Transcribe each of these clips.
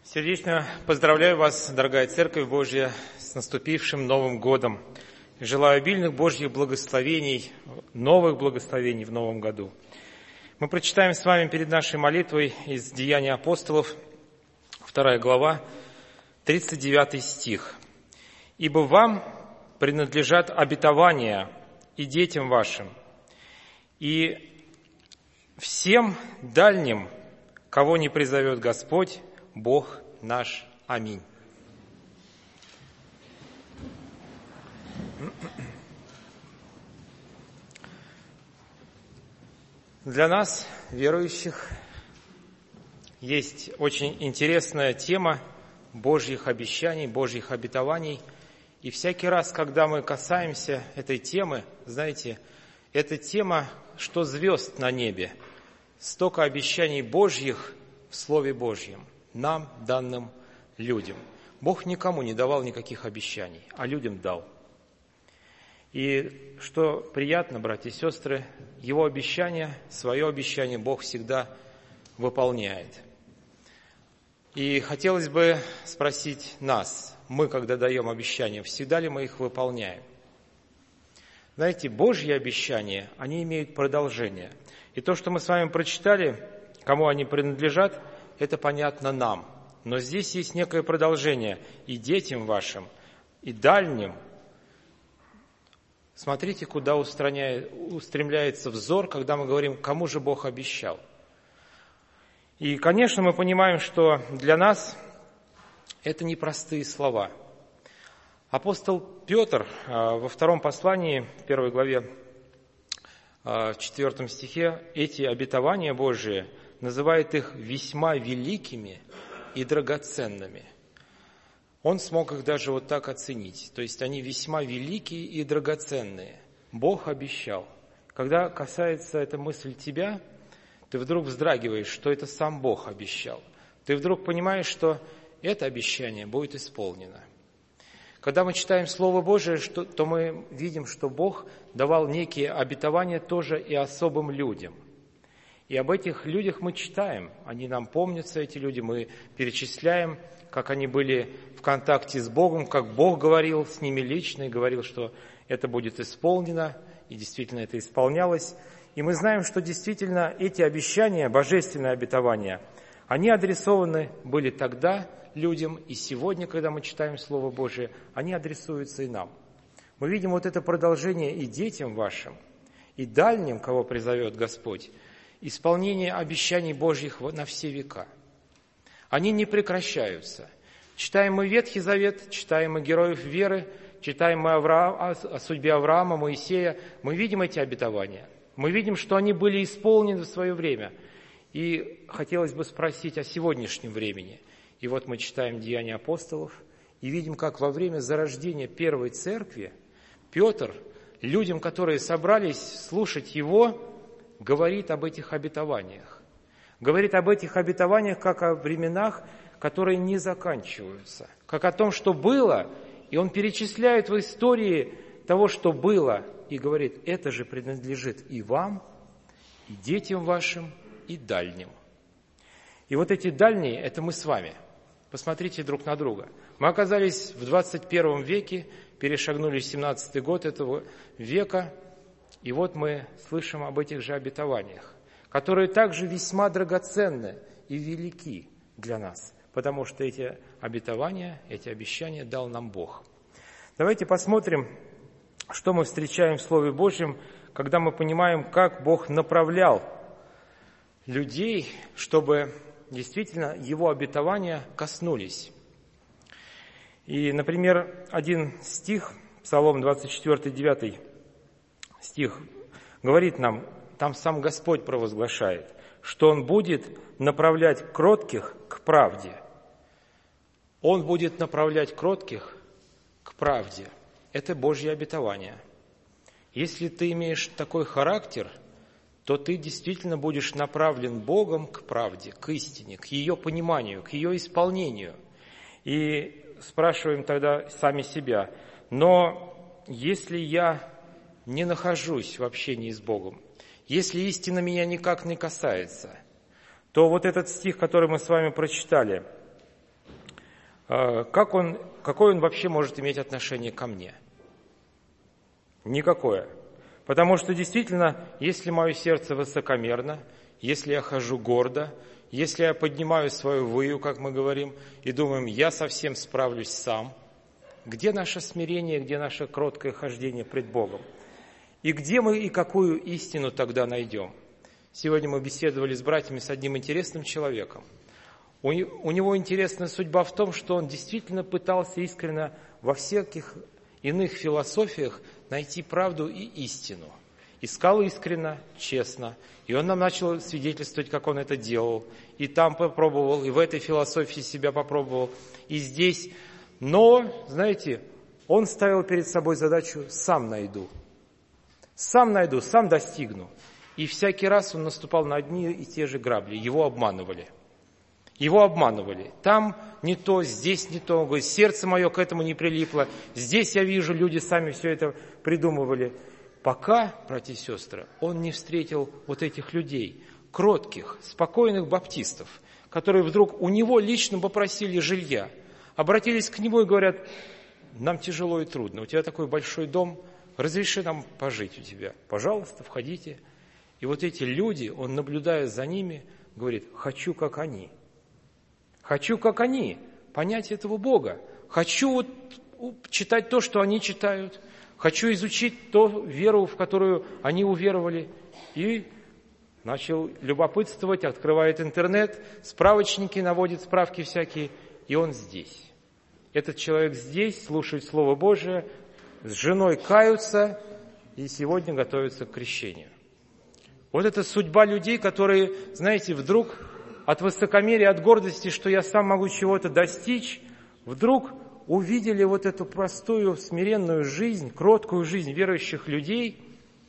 Сердечно поздравляю вас, дорогая Церковь Божья, с наступившим Новым годом. Желаю обильных Божьих благословений, новых благословений в Новом году. Мы прочитаем с вами перед нашей молитвой из Деяний апостолов, 2 глава, 39 стих. «Ибо вам принадлежат обетования и детям вашим, и всем дальним, кого не призовет Господь, Бог наш. Аминь». Для нас, верующих, есть очень интересная тема Божьих обещаний, Божьих обетований. И всякий раз, когда мы касаемся этой темы, знаете, эта тема, что звезд на небе, столько обещаний Божьих в Слове Божьем, нам, данным людям. Бог никому не давал никаких обещаний, а людям дал. И что приятно, братья и сестры, Его обещание, свое обещание Бог всегда выполняет. И хотелось бы спросить нас, мы, когда даем обещания, всегда ли мы их выполняем? Знаете, Божьи обещания, они имеют продолжение. И то, что мы с вами прочитали, кому они принадлежат, это понятно нам. Но здесь есть некое продолжение и детям вашим, и дальним. Смотрите, куда устремляется взор, когда мы говорим, кому же Бог обещал. И, конечно, мы понимаем, что для нас это непростые слова. Апостол Петр во втором послании, в 1 главе, в 4 стихе, эти обетования Божии называет их весьма великими и драгоценными. Он смог их даже вот так оценить. То есть они весьма великие и драгоценные. Бог обещал. Когда касается эта мысль тебя, ты вдруг вздрагиваешь, что это сам Бог обещал. Ты вдруг понимаешь, что это обещание будет исполнено. Когда мы читаем Слово Божие, то мы видим, что Бог давал некие обетования тоже и особым людям. И об этих людях мы читаем, они нам помнятся, эти люди, мы перечисляем, как они были в контакте с Богом, как Бог говорил с ними лично и говорил, что это будет исполнено, и действительно это исполнялось. И мы знаем, что действительно эти обещания, божественные обетования, они адресованы были тогда людям, и сегодня, когда мы читаем Слово Божие, они адресуются и нам. Мы видим вот это продолжение и детям вашим, и дальним, кого призовет Господь, исполнение обещаний Божьих на все века. Они не прекращаются. Читаем мы Ветхий Завет, читаем мы героев веры, читаем мы о судьбе Авраама, Моисея, мы видим эти обетования. Мы видим, что они были исполнены в свое время. И хотелось бы спросить о сегодняшнем времени. И вот мы читаем Деяния апостолов и видим, как во время зарождения первой церкви Петр людям, которые собрались слушать его, говорит об этих обетованиях. Говорит об этих обетованиях, как о временах, которые не заканчиваются. Как о том, что было, и он перечисляет в истории того, что было, и говорит, это же принадлежит и вам, и детям вашим, и дальним. И вот эти дальние, это мы с вами. Посмотрите друг на друга. Мы оказались в 21 веке, перешагнули 17-й год этого века, и вот мы слышим об этих же обетованиях, которые также весьма драгоценны и велики для нас, потому что эти обетования, эти обещания дал нам Бог. Давайте посмотрим, что мы встречаем в Слове Божьем, когда мы понимаем, как Бог направлял людей, чтобы действительно Его обетования коснулись. И, например, один стих, Псалом 24, 9 стих, говорит нам, там сам Господь провозглашает, что Он будет направлять кротких к правде. Он будет направлять кротких к правде. Это Божье обетование. Если ты имеешь такой характер, то ты действительно будешь направлен Богом к правде, к истине, к ее пониманию, к ее исполнению. И спрашиваем тогда сами себя, но если я не нахожусь в общении с Богом, если истина меня никак не касается, то вот этот стих, который мы с вами прочитали, какое он вообще может иметь отношение ко мне? Никакое. Потому что действительно, если мое сердце высокомерно, если я хожу гордо, если я поднимаю свою выю, как мы говорим, и думаем, я совсем справлюсь сам, где наше смирение, где наше кроткое хождение пред Богом? И где мы и какую истину тогда найдем? Сегодня мы беседовали с братьями с одним интересным человеком. У него интересная судьба в том, что он действительно пытался искренне во всяких иных философиях найти правду и истину. Искал искренно, честно. И он нам начал свидетельствовать, как он это делал. И там попробовал, и в этой философии себя попробовал, и здесь. Но, знаете, он ставил перед собой задачу «сам найду». Сам найду, сам достигну. И всякий раз он наступал на одни и те же грабли. Его обманывали. Его обманывали. Там не то, здесь не то. Он говорит, сердце мое к этому не прилипло. Здесь я вижу, люди сами все это придумывали. Пока, братья и сестры, он не встретил вот этих людей, кротких, спокойных баптистов, которые вдруг у него лично попросили жилья. Обратились к нему и говорят, нам тяжело и трудно. У тебя такой большой дом, разреши нам пожить у тебя. Пожалуйста, входите. И вот эти люди, он, наблюдая за ними, говорит, хочу, как они. Хочу, как они, понять этого Бога. Хочу вот читать то, что они читают. Хочу изучить ту веру, в которую они уверовали. И начал любопытствовать, открывает интернет, справочники, наводит справки всякие, и он здесь. Этот человек здесь, слушает Слово Божие, с женой каются и сегодня готовятся к крещению. Вот это судьба людей, которые, знаете, вдруг от высокомерия, от гордости, что я сам могу чего-то достичь, вдруг увидели вот эту простую, смиренную жизнь, кроткую жизнь верующих людей,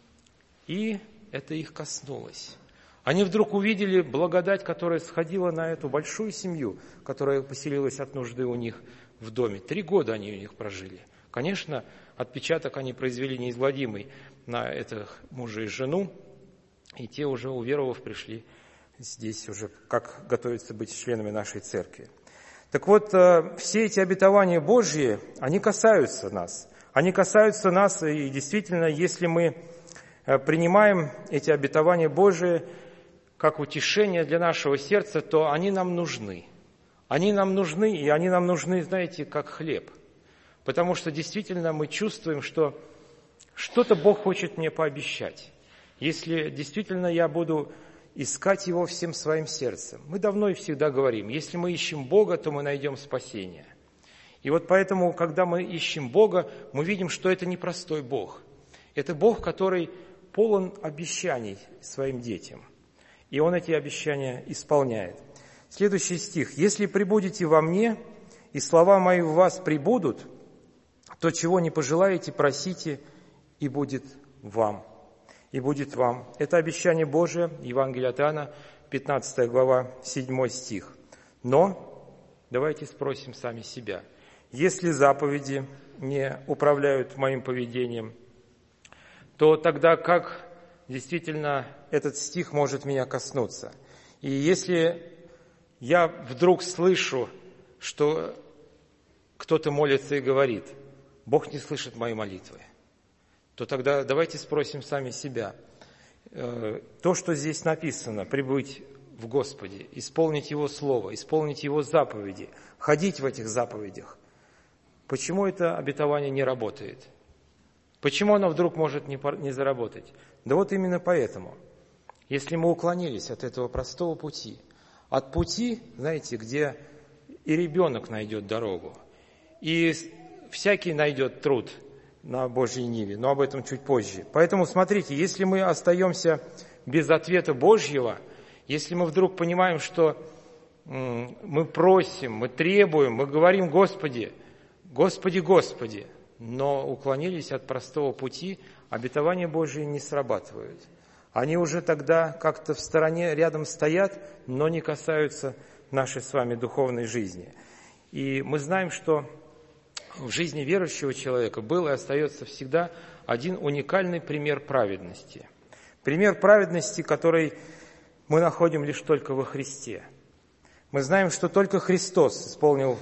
и это их коснулось. Они вдруг увидели благодать, которая сходила на эту большую семью, которая поселилась от нужды у них в доме. 3 года они у них прожили. Конечно, отпечаток они произвели неизгладимый на этих мужа и жену, и те уже, уверовав, пришли здесь уже, как готовятся быть членами нашей церкви. Так вот, все эти обетования Божьи, они касаются нас. Они касаются нас, и действительно, если мы принимаем эти обетования Божьи как утешение для нашего сердца, то они нам нужны. Они нам нужны, и они нам нужны, знаете, как хлеб. Потому что действительно мы чувствуем, что что-то Бог хочет мне пообещать. Если действительно я буду искать Его всем своим сердцем. Мы давно и всегда говорим, если мы ищем Бога, то мы найдем спасение. И вот поэтому, когда мы ищем Бога, мы видим, что это не простой Бог. Это Бог, который полон обещаний своим детям. И Он эти обещания исполняет. Следующий стих. «Если пребудете во мне, и слова мои в вас пребудут, то чего не пожелаете, просите, и будет вам». И будет вам. Это обещание Божие, Евангелие от Иоанна, 15 глава, 7 стих. Но, давайте спросим сами себя, если заповеди не управляют моим поведением, то тогда как действительно этот стих может меня коснуться? И если я вдруг слышу, что кто-то молится и говорит, Бог не слышит мои молитвы, то тогда давайте спросим сами себя. То, что здесь написано, пребыть в Господе, исполнить Его Слово, исполнить Его заповеди, ходить в этих заповедях, почему это обетование не работает? Почему оно вдруг может не заработать? Да вот именно поэтому. Если мы уклонились от этого простого пути, от пути, знаете, где и ребенок найдет дорогу, и всякий найдет труд на Божьей ниве, но об этом чуть позже. Поэтому смотрите, если мы остаемся без ответа Божьего, если мы вдруг понимаем, что мы просим, мы требуем, мы говорим Господи, Господи, Господи, но уклонились от простого пути, обетования Божьи не срабатывают. Они уже тогда как-то в стороне рядом стоят, но не касаются нашей с вами духовной жизни. И мы знаем, что в жизни верующего человека был и остается всегда один уникальный пример праведности. Пример праведности, который мы находим лишь только во Христе. Мы знаем, что только Христос исполнил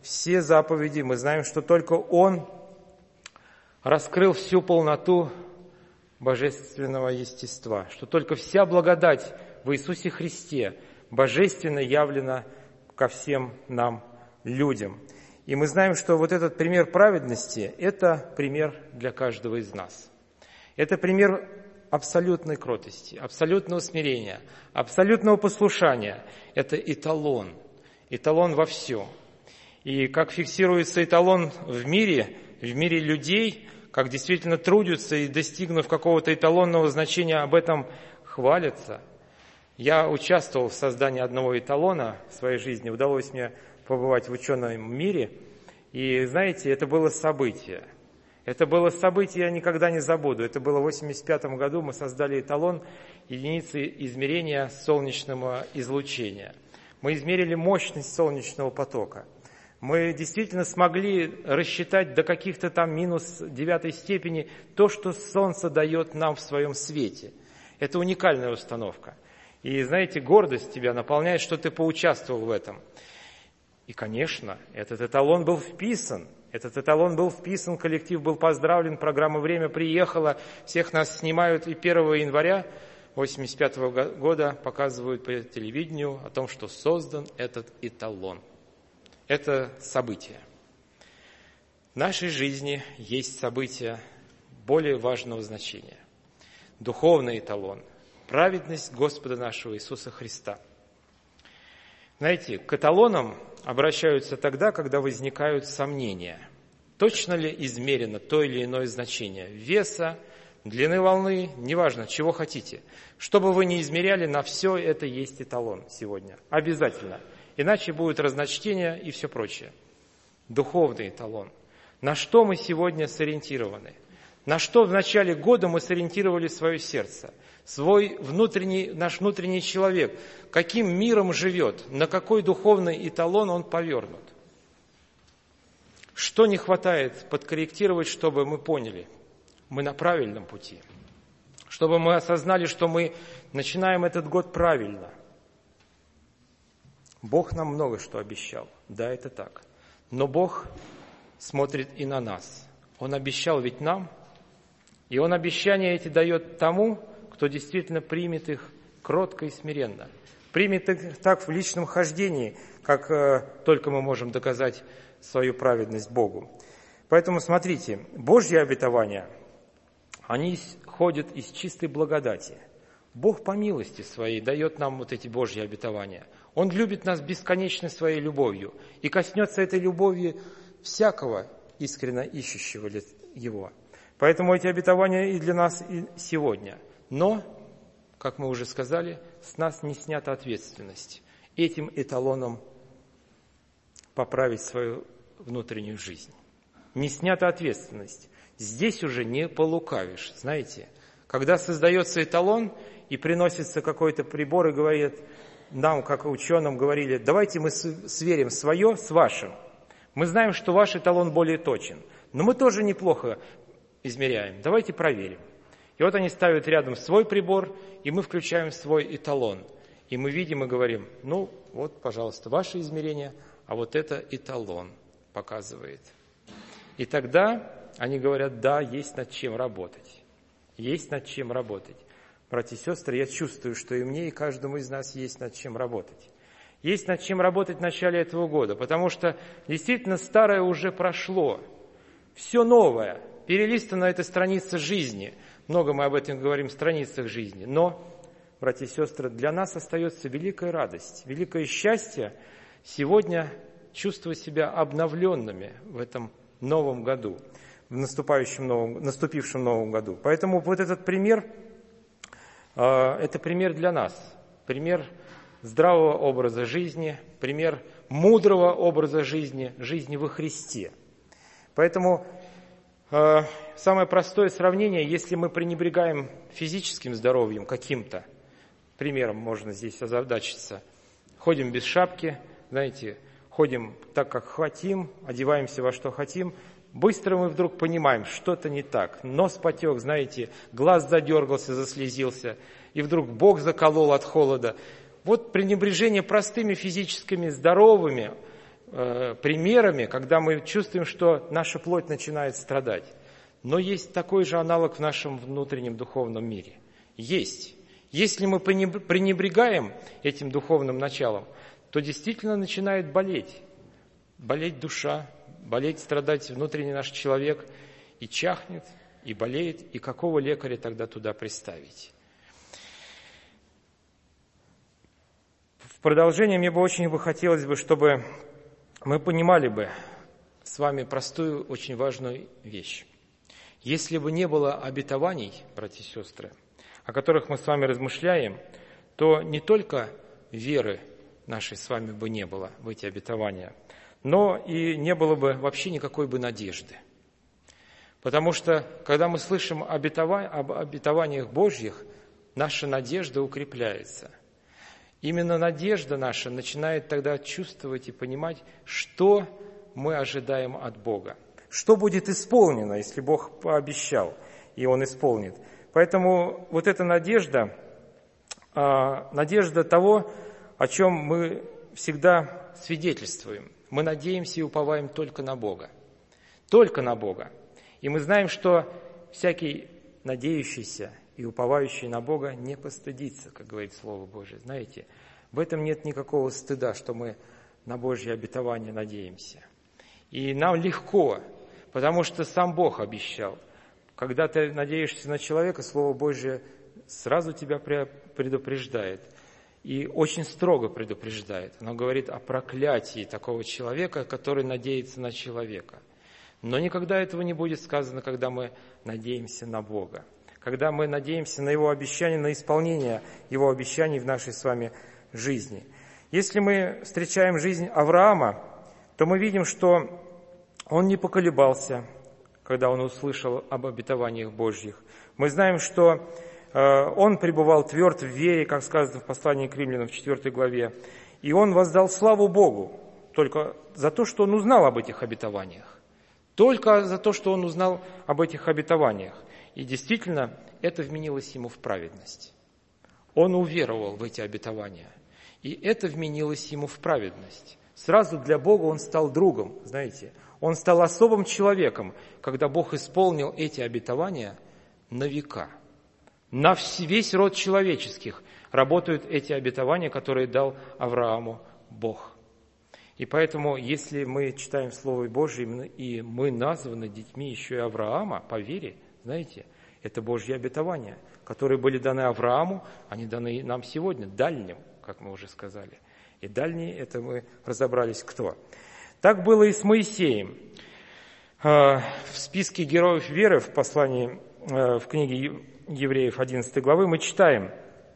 все заповеди, мы знаем, что только Он раскрыл всю полноту божественного естества, что только вся благодать в Иисусе Христе божественно явлена ко всем нам, людям. И мы знаем, что вот этот пример праведности – это пример для каждого из нас. Это пример абсолютной кротости, абсолютного смирения, абсолютного послушания. Это эталон во всем. И как фиксируется эталон в мире людей, как действительно трудятся и, достигнув какого-то эталонного значения, об этом хвалятся. Я участвовал в создании одного эталона в своей жизни, удалось мне побывать в ученом мире, и, знаете, это было событие. Это было событие, я никогда не забуду. Это было в 1985 году, мы создали эталон единицы измерения солнечного излучения. Мы измерили мощность солнечного потока. Мы действительно смогли рассчитать до каких-то там минус 9 степени то, что Солнце дает нам в своем свете. Это уникальная установка. И, знаете, гордость тебя наполняет, что ты поучаствовал в этом. И, конечно, этот эталон был вписан. Коллектив был поздравлен, программа «Время» приехала, всех нас снимают, и 1 января 1985 года показывают по телевидению о том, что создан этот эталон. Это событие. В нашей жизни есть события более важного значения. Духовный эталон, праведность Господа нашего Иисуса Христа. Знаете, к эталонам обращаются тогда, когда возникают сомнения. Точно ли измерено то или иное значение веса, длины волны, неважно, чего хотите. Что бы вы ни измеряли, на все это есть эталон сегодня. Обязательно. Иначе будет разночтение и все прочее. Духовный эталон. На что мы сегодня сориентированы? На что в начале года мы сориентировали свое сердце? Наш внутренний человек, каким миром живет, на какой духовный эталон он повернут. Что не хватает подкорректировать, чтобы мы поняли, мы на правильном пути, чтобы мы осознали, что мы начинаем этот год правильно. Бог нам много что обещал, да, это так, но Бог смотрит и на нас. Он обещал ведь нам, и Он обещания эти дает тому, кто действительно примет их кротко и смиренно, примет их так в личном хождении, как только мы можем доказать свою праведность Богу. Поэтому смотрите, Божьи обетования, они исходят из чистой благодати. Бог по милости своей дает нам вот эти Божьи обетования. Он любит нас бесконечной своей любовью и коснется этой любовью всякого искренно ищущего Его. Поэтому эти обетования и для нас и сегодня. Но, как мы уже сказали, с нас не снята ответственность этим эталоном поправить свою внутреннюю жизнь. Не снята ответственность. Здесь уже не полукавишь, знаете. Когда создается эталон и приносится какой-то прибор и говорит, нам, как ученым, говорили, давайте мы сверим свое с вашим. Мы знаем, что ваш эталон более точен, но мы тоже неплохо измеряем. Давайте проверим. И вот они ставят рядом свой прибор, и мы включаем свой эталон. И мы видим и говорим, ну вот, пожалуйста, ваше измерение, а вот это эталон показывает. И тогда они говорят, да, есть над чем работать. Есть над чем работать. Братья и сестры, я чувствую, что и мне, и каждому из нас есть над чем работать. Есть над чем работать в начале этого года, потому что действительно старое уже прошло. Все новое. Перелистана эта страница жизни. Много мы об этом говорим, страницах жизни. Но, братья и сестры, для нас остается великая радость, великое счастье сегодня чувствовать себя обновленными в этом новом году, в наступившем новом году. Поэтому вот этот пример, это пример для нас, пример здравого образа жизни, пример мудрого образа жизни, жизни во Христе. Поэтому самое простое сравнение, если мы пренебрегаем физическим здоровьем каким-то, примером можно здесь озадачиться, ходим без шапки, знаете, ходим так, как хотим, одеваемся во что хотим, быстро мы вдруг понимаем, что-то не так. Нос потек, знаете, глаз задергался, заслезился, и вдруг бок заколол от холода. Вот пренебрежение простыми физическими здоровыми примерами, когда мы чувствуем, что наша плоть начинает страдать. Но есть такой же аналог в нашем внутреннем духовном мире. Есть. Если мы пренебрегаем этим духовным началом, то действительно начинает болеть. Болеть душа, болеть, страдать внутренний наш человек. И чахнет, и болеет, и какого лекаря тогда туда приставить? В продолжение мне бы очень хотелось бы, чтобы мы понимали бы с вами простую, очень важную вещь. Если бы не было обетований, братья и сестры, о которых мы с вами размышляем, то не только веры нашей с вами бы не было в эти обетования, но и не было бы вообще никакой бы надежды. Потому что, когда мы слышим об обетованиях Божьих, наша надежда укрепляется. Именно надежда наша начинает тогда чувствовать и понимать, что мы ожидаем от Бога. Что будет исполнено, если Бог пообещал, и Он исполнит. Поэтому вот эта надежда, надежда того, о чем мы всегда свидетельствуем. Мы надеемся и уповаем только на Бога. Только на Бога. И мы знаем, что всякий надеющийся и уповающий на Бога не постыдится, как говорит Слово Божие. Знаете, в этом нет никакого стыда, что мы на Божье обетование надеемся. И нам легко, потому что сам Бог обещал. Когда ты надеешься на человека, Слово Божие сразу тебя предупреждает. И очень строго предупреждает. Оно говорит о проклятии такого человека, который надеется на человека. Но никогда этого не будет сказано, когда мы надеемся на Бога. Когда мы надеемся на Его обещания, на исполнение Его обещаний в нашей с вами жизни. Если мы встречаем жизнь Авраама, то мы видим, что он не поколебался, когда он услышал об обетованиях Божьих. Мы знаем, что он пребывал тверд в вере, как сказано в послании к Римлянам в 4 главе. И он воздал славу Богу только за то, что он узнал об этих обетованиях. Только за то, что он узнал об этих обетованиях. И действительно, это вменилось ему в праведность. Он уверовал в эти обетования. И это вменилось ему в праведность. Сразу для Бога он стал другом, знаете. Он стал особым человеком, когда Бог исполнил эти обетования на века. На весь род человеческих работают эти обетования, которые дал Аврааму Бог. И поэтому, если мы читаем Слово Божие, и мы названы детьми еще и Авраама по вере, знаете, это Божьи обетования, которые были даны Аврааму, они даны нам сегодня, дальним, как мы уже сказали. И дальние, это мы разобрались, кто. Так было и с Моисеем. В списке героев веры в послании, в книге Евреев 11 главы мы читаем: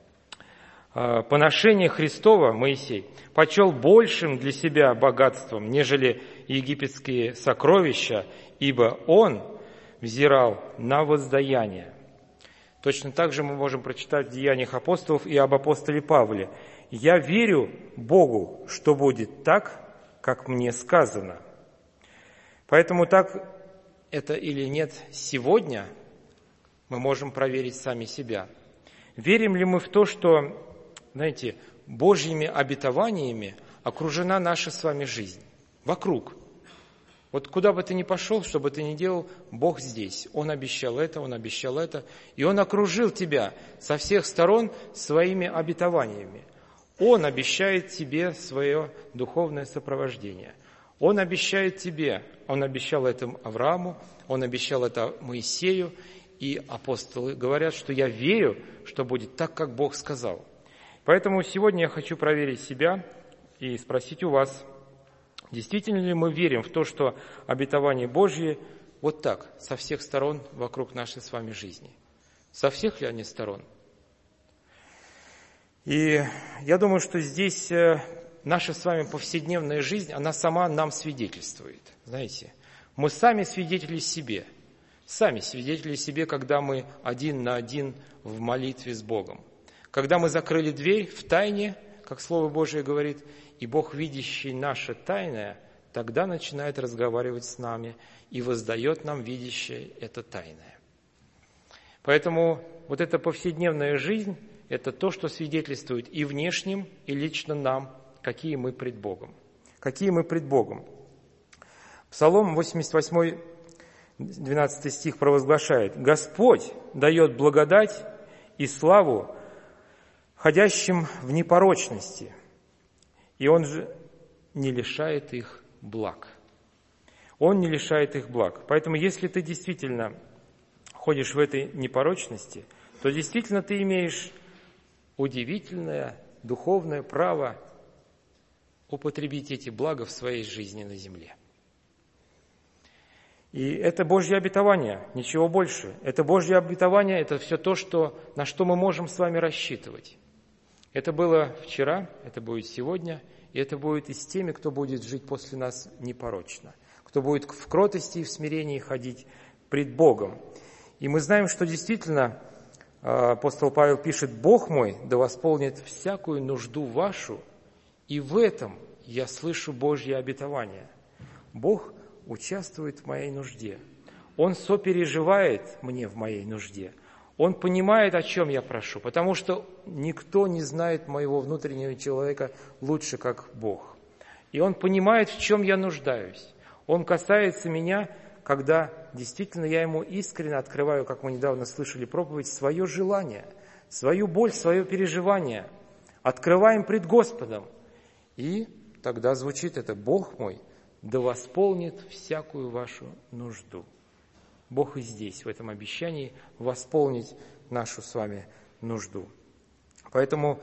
«Поношение Христова Моисей почел большим для себя богатством, нежели египетские сокровища, ибо он взирал на воздаяние». Точно так же мы можем прочитать в Деяниях апостолов и об апостоле Павле. «Я верю Богу, что будет так, как мне сказано». Поэтому так это или нет сегодня, мы можем проверить сами себя. Верим ли мы в то, что, знаете, Божьими обетованиями окружена наша с вами жизнь? Вокруг. Вот куда бы ты ни пошел, что бы ты ни делал, Бог здесь. Он обещал это, и Он окружил тебя со всех сторон своими обетованиями. Он обещает тебе свое духовное сопровождение. Он обещает тебе, Он обещал это Аврааму, Он обещал это Моисею, и апостолы говорят, что я верю, что будет так, как Бог сказал. Поэтому сегодня я хочу проверить себя и спросить у вас, действительно ли мы верим в то, что обетования Божьи вот так, со всех сторон вокруг нашей с вами жизни? Со всех ли они сторон? И я думаю, что здесь наша с вами повседневная жизнь, она сама нам свидетельствует. Знаете, мы сами свидетели себе. Сами свидетели себе, когда мы один на один в молитве с Богом. Когда мы закрыли дверь в тайне, как Слово Божие говорит, и Бог, видящий наше тайное, тогда начинает разговаривать с нами и воздает нам видящее это тайное. Поэтому вот эта повседневная жизнь – это то, что свидетельствует и внешним, и лично нам, какие мы пред Богом. Какие мы пред Богом? Псалом 88, 12 стих провозглашает: «Господь дает благодать и славу ходящим в непорочности, и Он же не лишает их благ». Он не лишает их благ. Поэтому, если ты действительно ходишь в этой непорочности, то действительно ты имеешь удивительное духовное право употребить эти блага в своей жизни на земле. И это Божье обетование, ничего больше. Это Божье обетование, это все то, на что мы можем с вами рассчитывать. Это было вчера, это будет сегодня, и это будет и с теми, кто будет жить после нас непорочно, кто будет в кротости и в смирении ходить пред Богом. И мы знаем, что действительно апостол Павел пишет: «Бог мой да восполнит всякую нужду вашу, и в этом я слышу Божье обетование». Бог участвует в моей нужде. Он сопереживает мне в моей нужде. Он понимает, о чем я прошу, потому что никто не знает моего внутреннего человека лучше, как Бог. И Он понимает, в чем я нуждаюсь. Он касается меня, когда действительно я Ему искренне открываю, как мы недавно слышали проповедь, свое желание, свою боль, свое переживание. Открываем пред Господом. И тогда звучит это: «Бог мой да восполнит всякую вашу нужду». Бог и здесь, в этом обещании, восполнить нашу с вами нужду. Поэтому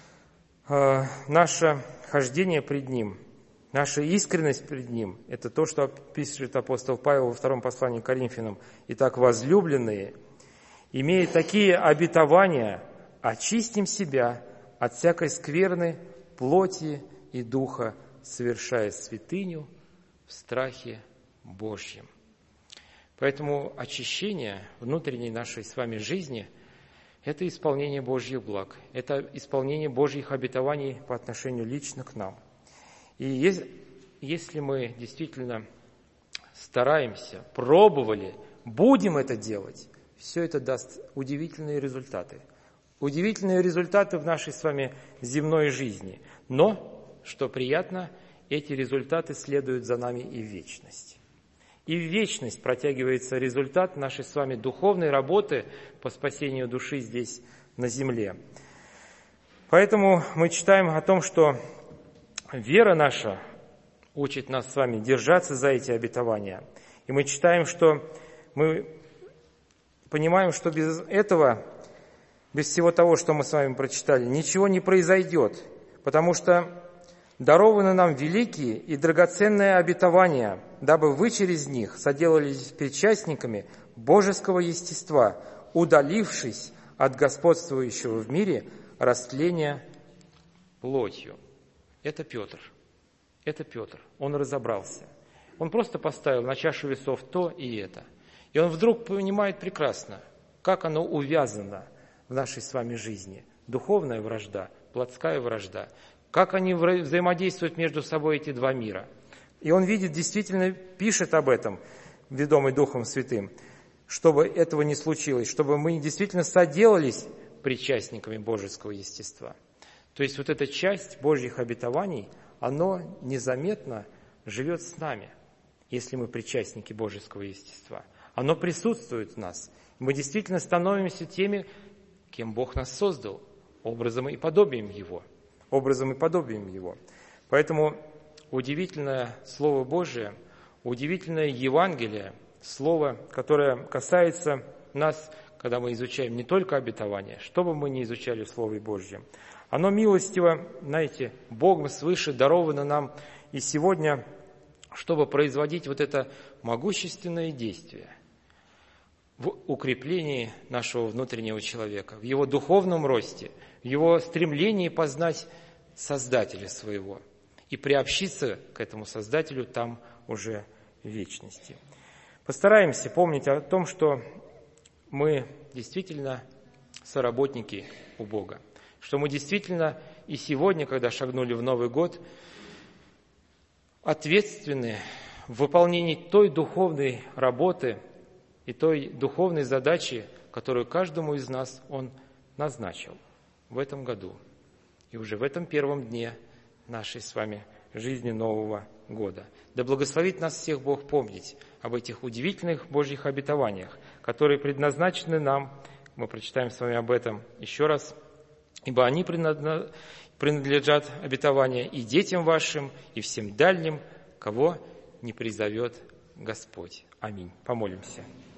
наше хождение пред Ним, наша искренность пред Ним – это то, что пишет апостол Павел во втором послании к Коринфянам. «Итак, возлюбленные, имея такие обетования, очистим себя от всякой скверны, плоти и духа, совершая святыню в страхе Божьем». Поэтому очищение внутренней нашей с вами жизни – это исполнение Божьих благ, это исполнение Божьих обетований по отношению лично к нам. И если мы действительно стараемся, пробовали, будем это делать, все это даст удивительные результаты. Удивительные результаты в нашей с вами земной жизни. Но, что приятно, эти результаты следуют за нами и в вечность. И в вечность протягивается результат нашей с вами духовной работы по спасению души здесь, на земле. Поэтому мы читаем о том, что вера наша учит нас с вами держаться за эти обетования. И мы читаем, что мы понимаем, что без этого, без всего того, что мы с вами прочитали, ничего не произойдет, потому что дарованы нам великие и драгоценные обетования, дабы вы через них соделались причастниками божеского естества, удалившись от господствующего в мире растления плотью». Это Петр. Он разобрался. Он просто поставил на чашу весов то и это. И он вдруг понимает прекрасно, как оно увязано в нашей с вами жизни. Духовная вражда, плотская вражда. Как они взаимодействуют между собой, эти два мира. И он видит, действительно пишет об этом, ведомый Духом Святым, чтобы этого не случилось, чтобы мы действительно соделались причастниками божеского естества. То есть вот эта часть Божьих обетований, оно незаметно живет с нами, если мы причастники божеского естества. Оно присутствует в нас. Мы действительно становимся теми, кем Бог нас создал, образом и подобием Его. Поэтому удивительное Слово Божие, удивительное Евангелие, Слово, которое касается нас, когда мы изучаем не только обетования, что бы мы ни изучали в Слове Божьем, оно милостиво, знаете, Богом свыше даровано нам и сегодня, чтобы производить вот это могущественное действие в укреплении нашего внутреннего человека, в его духовном росте, в его стремлении познать Создателя своего и приобщиться к этому Создателю там уже в вечности. Постараемся помнить о том, что мы действительно соработники у Бога, что мы действительно и сегодня, когда шагнули в Новый год, ответственны в выполнении той духовной работы и той духовной задачи, которую каждому из нас Он назначил в этом году. И уже в этом первом дне нашей с вами жизни Нового года. Да благословит нас всех Бог помнить об этих удивительных Божьих обетованиях, которые предназначены нам. Мы прочитаем с вами об этом еще раз. Ибо они принадлежат обетования и детям вашим, и всем дальним, кого не призовет Господь. Аминь. Помолимся.